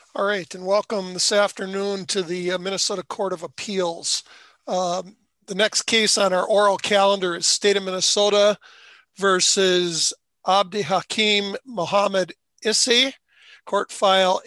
All right, and welcome this afternoon to the Minnesota Court of Appeals. The next case on our oral calendar is State of Minnesota versus Abdi Hakim Mohammed Issei, court file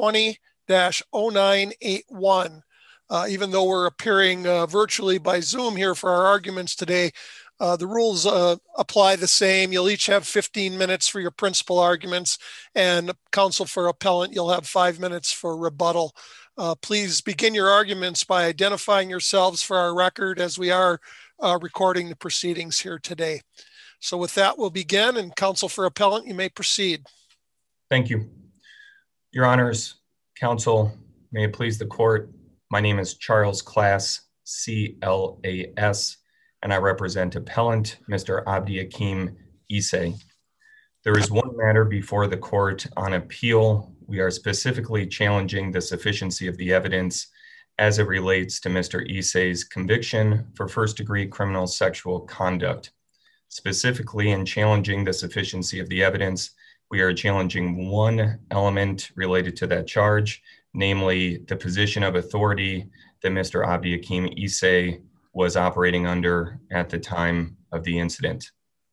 A20-0981. Even though we're appearing virtually by Zoom here for our arguments today, the rules apply the same. You'll each have 15 minutes for your principal arguments, and counsel for appellant, you'll have 5 minutes for rebuttal. Please begin your arguments by identifying yourselves for our record, as we are recording the proceedings here today. So with that, we'll begin, and counsel for appellant, you may proceed. Thank you. Your Honors, counsel, may it please the court, my name is Charles Class, C-L-A-S, and I represent appellant Mr. Abdi Hakim Issei. There is one matter before the court on appeal. We are specifically challenging the sufficiency of the evidence as it relates to Mr. Issei's conviction for first-degree criminal sexual conduct. Specifically, in challenging the sufficiency of the evidence, we are challenging one element related to that charge, namely the position of authority that Mr. Abdi Hakim Issei was operating under at the time of the incident.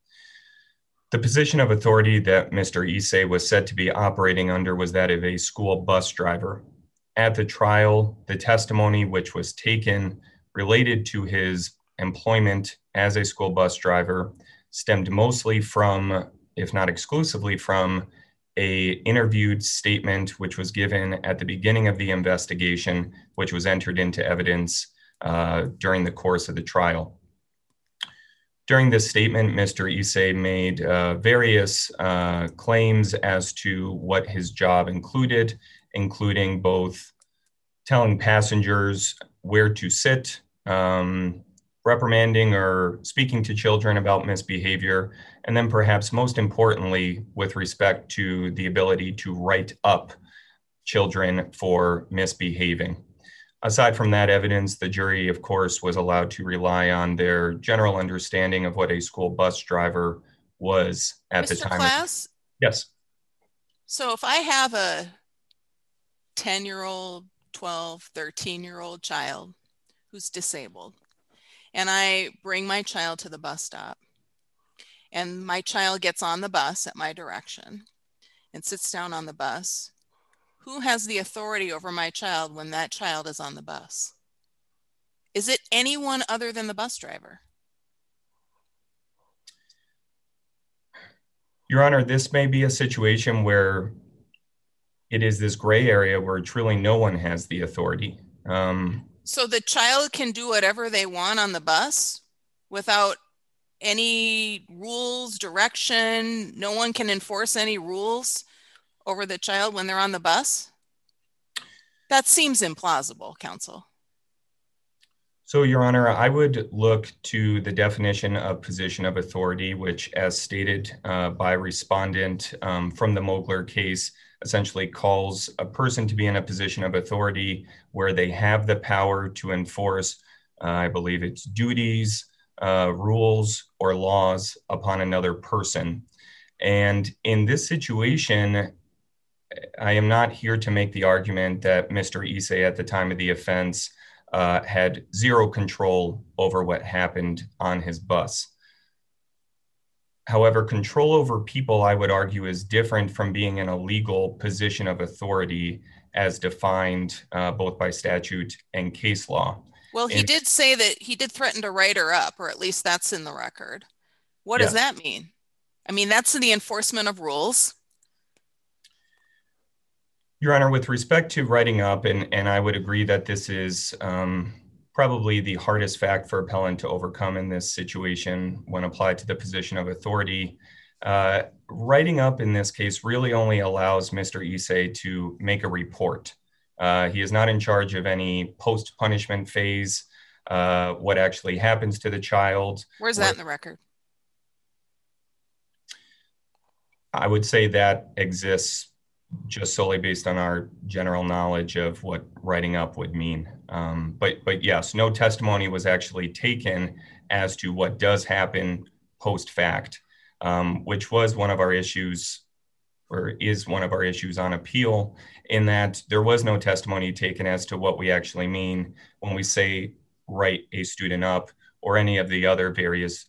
The position of authority that Mr. Issei was said to be operating under was that of a school bus driver. At the trial, the testimony which was taken related to his employment as a school bus driver stemmed mostly from, if not exclusively from, a interviewed statement which was given at the beginning of the investigation, which was entered into evidence during the course of the trial. During this statement, Mr. Issei made various claims as to what his job included, including both telling passengers where to sit, reprimanding or speaking to children about misbehavior, and then perhaps most importantly, with respect to the ability to write up children for misbehaving. Aside from that evidence, the jury, of course, was allowed to rely on their general understanding of what a school bus driver was at the time. Mr. Class? Yes. So if I have a 10-year-old, 12, 13-year-old child who's disabled, and I bring my child to the bus stop, and my child gets on the bus at my direction and sits down on the bus, who has the authority over my child when that child is on the bus? Is it anyone other than the bus driver? Your Honor, this may be a situation where it is this gray area where truly no one has the authority. So the child can do whatever they want on the bus without any rules, direction? No one can enforce any rules over the child when they're on the bus? That seems implausible, counsel. So, Your Honor, I would look to the definition of position of authority, which, as stated by respondent from the Mogler case, essentially calls a person to be in a position of authority where they have the power to enforce, I believe it's duties, rules, or laws upon another person. And in this situation, I am not here to make the argument that Mr. Issei at the time of the offense had zero control over what happened on his bus. However, control over people, I would argue, is different from being in a legal position of authority as defined both by statute and case law. Well, he did say that he did threaten to write her up, or at least that's in the record. What does that mean? I mean, that's the enforcement of rules. Your Honor, with respect to writing up, and I would agree that this is probably the hardest fact for appellant to overcome in this situation when applied to the position of authority. Writing up in this case really only allows Mr. Issei to make a report. He is not in charge of any post-punishment phase, what actually happens to the child. Where's that in the record? I would say that exists just solely based on our general knowledge of what writing up would mean. But yes, no testimony was actually taken as to what does happen post-fact, which was one of our issues or is one of our issues on appeal, in that there was no testimony taken as to what we actually mean when we say write a student up, or any of the other various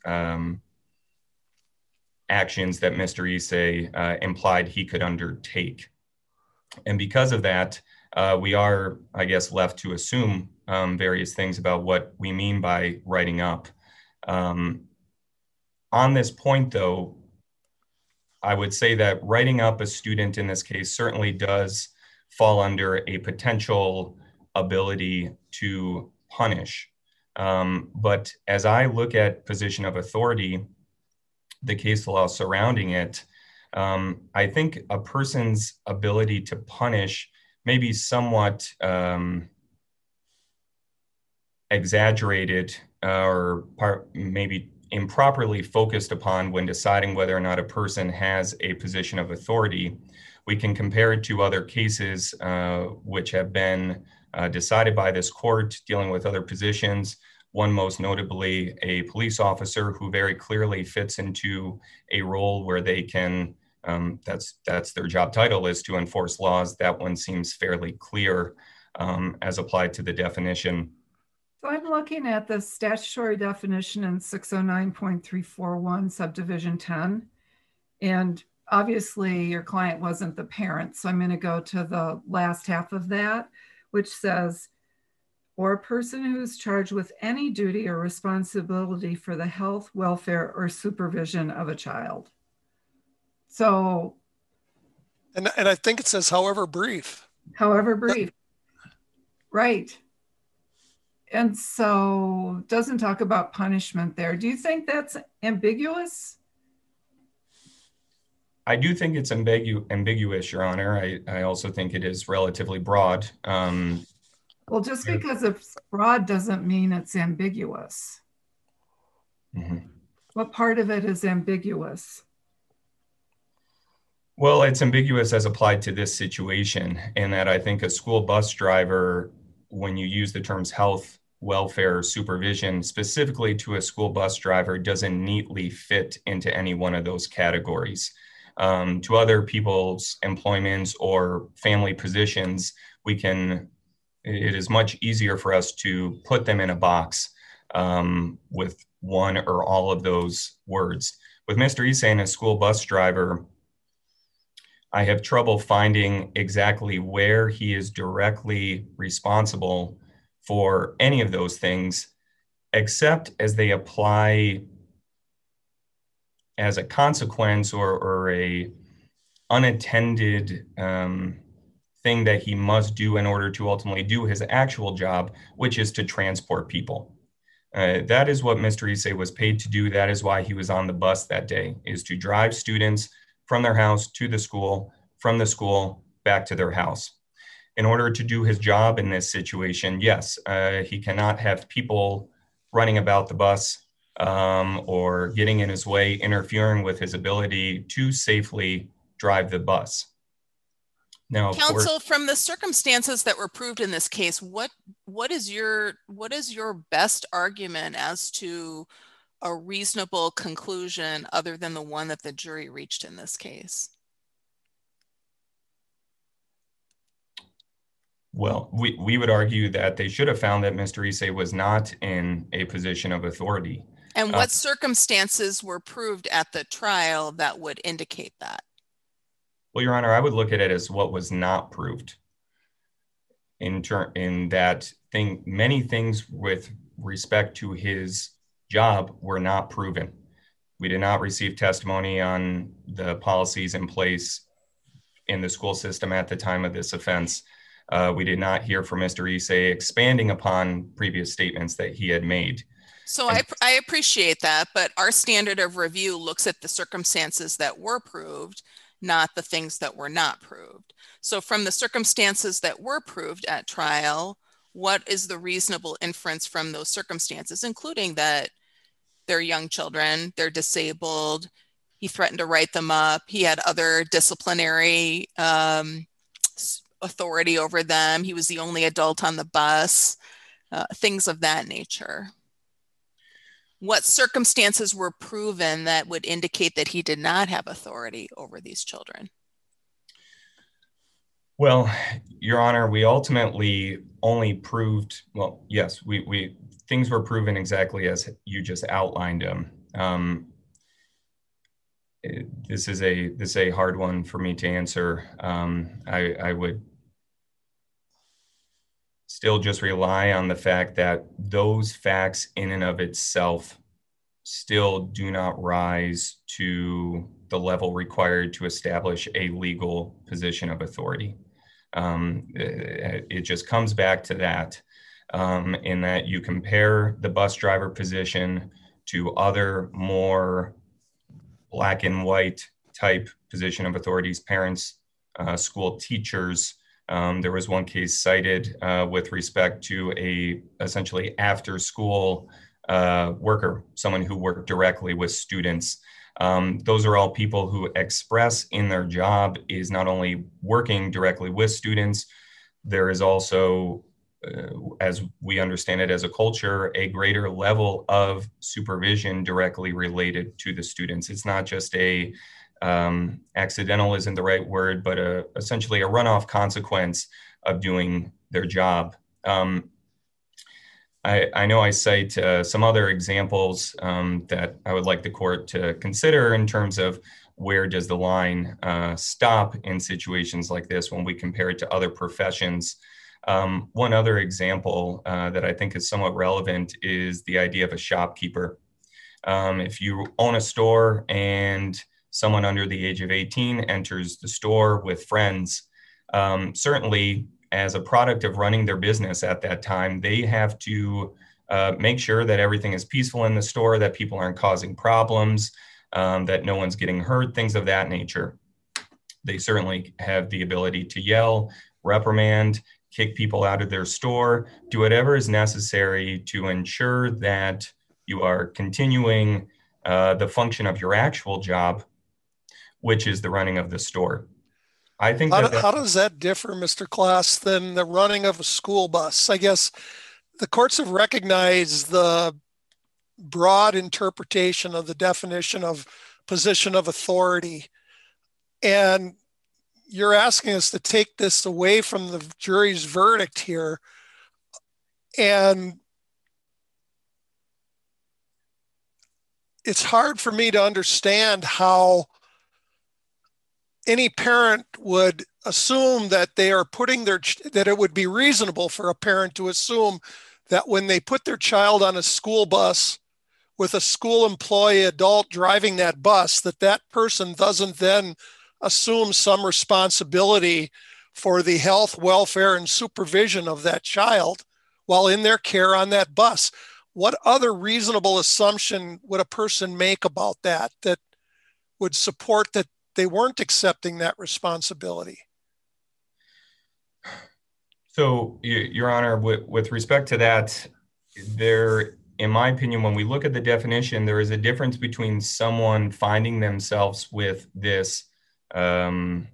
actions that Mr. Issei implied he could undertake. And because of that, we are, I guess, left to assume various things about what we mean by writing up. On this point, though, I would say that writing up a student in this case certainly does fall under a potential ability to punish. But as I look at position of authority, the case law surrounding it, I think a person's ability to punish may be somewhat exaggerated or maybe improperly focused upon when deciding whether or not a person has a position of authority. We can compare it to other cases which have been decided by this court dealing with other positions. One most notably a police officer who very clearly fits into a role where they can, that's their job title, is to enforce laws. That one seems fairly clear as applied to the definition. So I'm looking at the statutory definition in 609.341 subdivision 10. And obviously your client wasn't the parent. So I'm going to go to the last half of that, which says, or a person who is charged with any duty or responsibility for the health, welfare, or supervision of a child. So. And I think it says, however brief. However brief. Right. And so it doesn't talk about punishment there. Do you think that's ambiguous? I do think it's ambiguous, Your Honor. I also think it is relatively broad. Well, just because it's broad doesn't mean it's ambiguous. Mm-hmm. What part of it is ambiguous? Well, it's ambiguous as applied to this situation, in that I think a school bus driver, when you use the terms health, welfare, supervision, specifically to a school bus driver, doesn't neatly fit into any one of those categories. To other people's employments or family positions, it is much easier for us to put them in a box with one or all of those words. With Mr. Issei and a school bus driver, I have trouble finding exactly where he is directly responsible for any of those things, except as they apply as a consequence or a unattended thing that he must do in order to ultimately do his actual job, which is to transport people. That is what Mr. Issei was paid to do. That is why he was on the bus that day, is to drive students from their house to the school, from the school back to their house. In order to do his job in this situation, yes, he cannot have people running about the bus or getting in his way, interfering with his ability to safely drive the bus. Now, counsel, from the circumstances that were proved in this case, what is your best argument as to a reasonable conclusion other than the one that the jury reached in this case? Well, we would argue that they should have found that Mr. Issei was not in a position of authority. And what circumstances were proved at the trial that would indicate that? Well, Your Honor, I would look at it as what was not proved. In that thing, many things with respect to his job were not proven. We did not receive testimony on the policies in place in the school system at the time of this offense. We did not hear from Mr. Issei expanding upon previous statements that he had made. So I appreciate that, but our standard of review looks at the circumstances that were proved, not the things that were not proved. So from the circumstances that were proved at trial, what is the reasonable inference from those circumstances, including that they're young children, they're disabled, he threatened to write them up, he had other disciplinary authority over them, he was the only adult on the bus, things of that nature. What circumstances were proven that would indicate that he did not have authority over these children? Well, Your Honor, we ultimately only proved, well, yes, we things were proven exactly as you just outlined them. This is a hard one for me to answer. I would still just rely on the fact that those facts in and of itself still do not rise to the level required to establish a legal position of authority. It just comes back to that, in that you compare the bus driver position to other more black and white type position of authorities, parents, school teachers. There was one case cited with respect to a essentially after school worker, someone who worked directly with students. Those are all people who express in their job is not only working directly with students, there is also, as we understand it as a culture, a greater level of supervision directly related to the students. It's not just a accidental isn't the right word, but essentially a runoff consequence of doing their job. I know I cite some other examples that I would like the court to consider in terms of where does the line stop in situations like this when we compare it to other professions. One other example that I think is somewhat relevant is the idea of a shopkeeper. If you own a store and someone under the age of 18 enters the store with friends, certainly as a product of running their business at that time, they have to make sure that everything is peaceful in the store, that people aren't causing problems, that no one's getting hurt, things of that nature. They certainly have the ability to yell, reprimand, kick people out of their store, do whatever is necessary to ensure that you are continuing the function of your actual job, which is the running of the store. I think how does that differ, Mr. Klaas, than the running of a school bus? I guess the courts have recognized the broad interpretation of the definition of position of authority. And you're asking us to take this away from the jury's verdict here. And it's hard for me to understand how any parent would assume that they are putting that it would be reasonable for a parent to assume that when they put their child on a school bus with a school employee adult driving that bus, that person doesn't then assume some responsibility for the health, welfare, and supervision of that child while in their care on that bus. What other reasonable assumption would a person make about that would support that they weren't accepting that responsibility? So, Your Honor, with respect to that, there, in my opinion, when we look at the definition, there is a difference between someone finding themselves with this baseline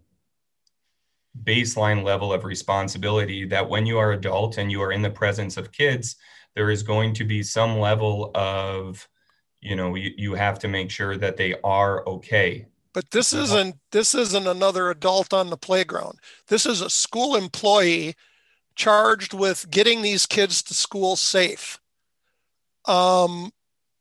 level of responsibility that when you are adult and you are in the presence of kids, there is going to be some level of, you have to make sure that they are okay. But this isn't another adult on the playground. This is a school employee charged with getting these kids to school safe. So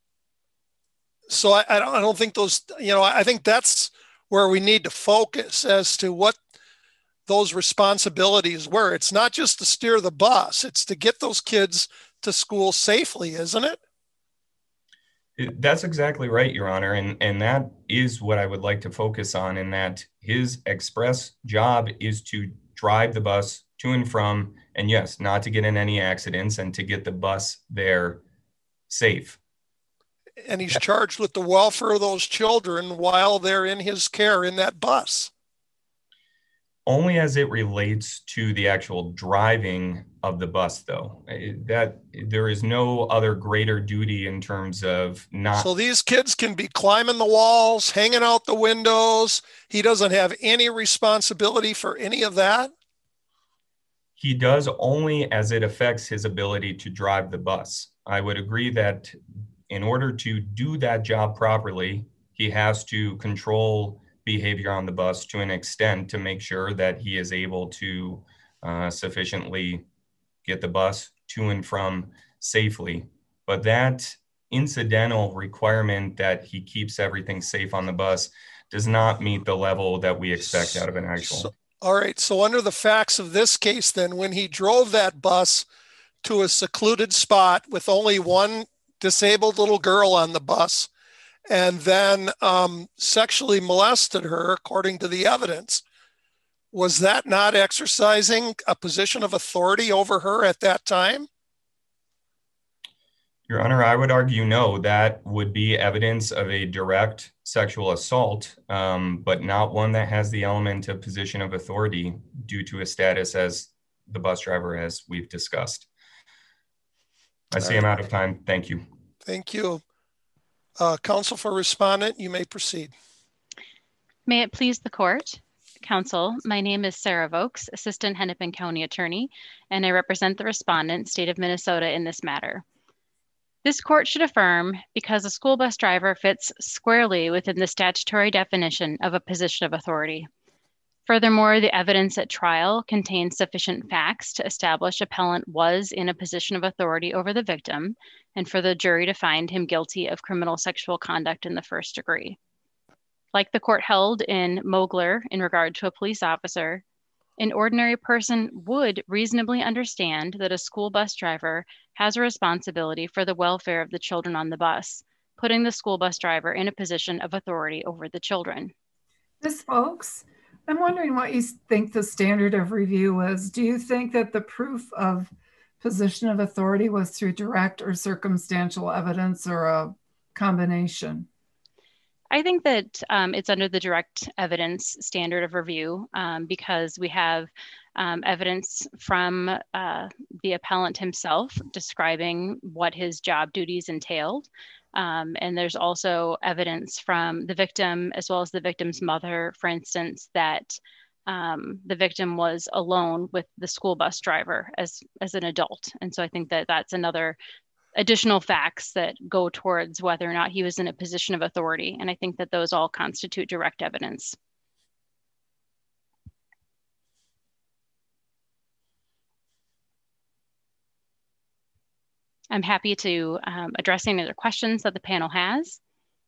I don't think those, I think that's where we need to focus as to what those responsibilities were. It's not just to steer the bus, it's to get those kids to school safely, isn't it? That's exactly right, Your Honor. And that is what I would like to focus on, in that his express job is to drive the bus to and from, and yes, not to get in any accidents and to get the bus there safe. And he's charged with the welfare of those children while they're in his care in that bus. Only as it relates to the actual driving of the bus, though. That there is no other greater duty in terms of not. So these kids can be climbing the walls, hanging out the windows. He doesn't have any responsibility for any of that? He does, only as it affects his ability to drive the bus. I would agree that in order to do that job properly, he has to control behavior on the bus to an extent to make sure that he is able to sufficiently get the bus to and from safely. But that incidental requirement that he keeps everything safe on the bus does not meet the level that we expect out of an actual. All right. So under the facts of this case, then, when he drove that bus to a secluded spot with only one disabled little girl on the bus, and then sexually molested her, according to the evidence, was that not exercising a position of authority over her at that time? Your Honor, I would argue no. That would be evidence of a direct sexual assault, but not one that has the element of position of authority due to his status as the bus driver, as we've discussed. I see I'm out of time. Thank you. Thank you. Counsel for respondent, you may proceed. May it please the court. Counsel, my name is Sarah Vokes, Assistant Hennepin County Attorney, and I represent the respondent, State of Minnesota, in this matter. This court should affirm because a school bus driver fits squarely within the statutory definition of a position of authority. Furthermore, the evidence at trial contains sufficient facts to establish appellant was in a position of authority over the victim and for the jury to find him guilty of criminal sexual conduct in the first degree. Like the court held in Mogler in regard to a police officer, an ordinary person would reasonably understand that a school bus driver has a responsibility for the welfare of the children on the bus, putting the school bus driver in a position of authority over the children. Ms. Vokes, I'm wondering what you think the standard of review is. Do you think that the proof of position of authority was through direct or circumstantial evidence or a combination? I think that it's under the direct evidence standard of review because we have evidence from the appellant himself describing what his job duties entailed. And there's also evidence from the victim as well as the victim's mother, for instance, that the victim was alone with the school bus driver as an adult. And so I think that that's another additional facts that go towards whether or not he was in a position of authority. And I think that those all constitute direct evidence. I'm happy to address any other questions that the panel has.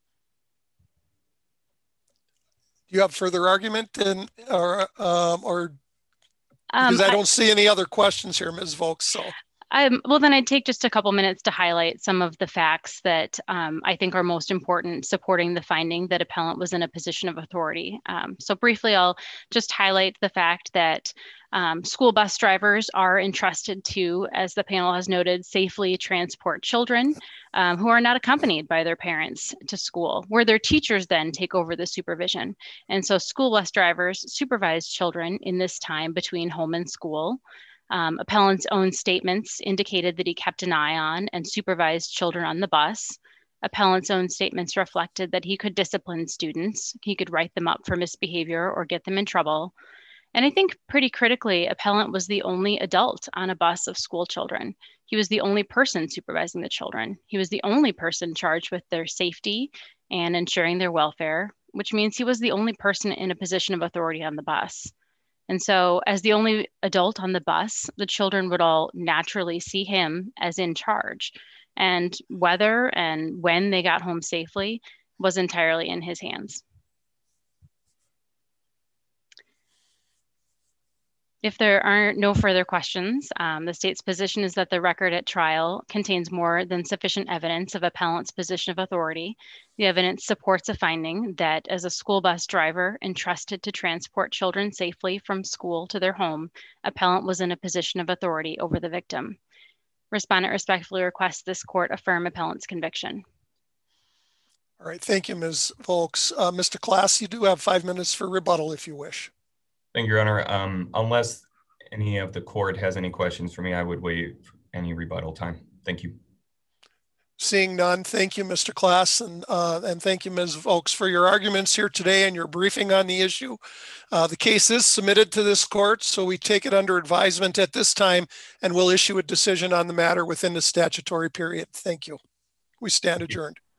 Do you have further argument or because I don't see any other questions here, Ms. Vokes, so. Well, then I'd take just a couple minutes to highlight some of the facts that I think are most important supporting the finding that appellant was in a position of authority. So briefly, I'll just highlight the fact that school bus drivers are entrusted to, as the panel has noted, safely transport children who are not accompanied by their parents to school, where their teachers then take over the supervision. And so school bus drivers supervise children in this time between home and school. Appellant's own statements indicated that he kept an eye on and supervised children on the bus. Appellant's own statements reflected that he could discipline students. He could write them up for misbehavior or get them in trouble. And I think pretty critically, appellant was the only adult on a bus of school children. He was the only person supervising the children. He was the only person charged with their safety and ensuring their welfare, which means he was the only person in a position of authority on the bus. And so as the only adult on the bus, the children would all naturally see him as in charge. And whether and when they got home safely was entirely in his hands. If there are no further questions, the state's position is that the record at trial contains more than sufficient evidence of appellant's position of authority. The evidence supports a finding that as a school bus driver entrusted to transport children safely from school to their home, appellant was in a position of authority over the victim. Respondent respectfully requests this court affirm appellant's conviction. All right, thank you, Ms. Vokes. Mr. Klass, you do have 5 minutes for rebuttal if you wish. Thank you, Your Honor. Unless any of the court has any questions for me, I would waive any rebuttal time. Thank you. Seeing none, thank you, Mr. Klass, and thank you, Ms. Vokes, for your arguments here today and your briefing on the issue. The case is submitted to this court, so we take it under advisement at this time and will issue a decision on the matter within the statutory period. Thank you. We stand adjourned.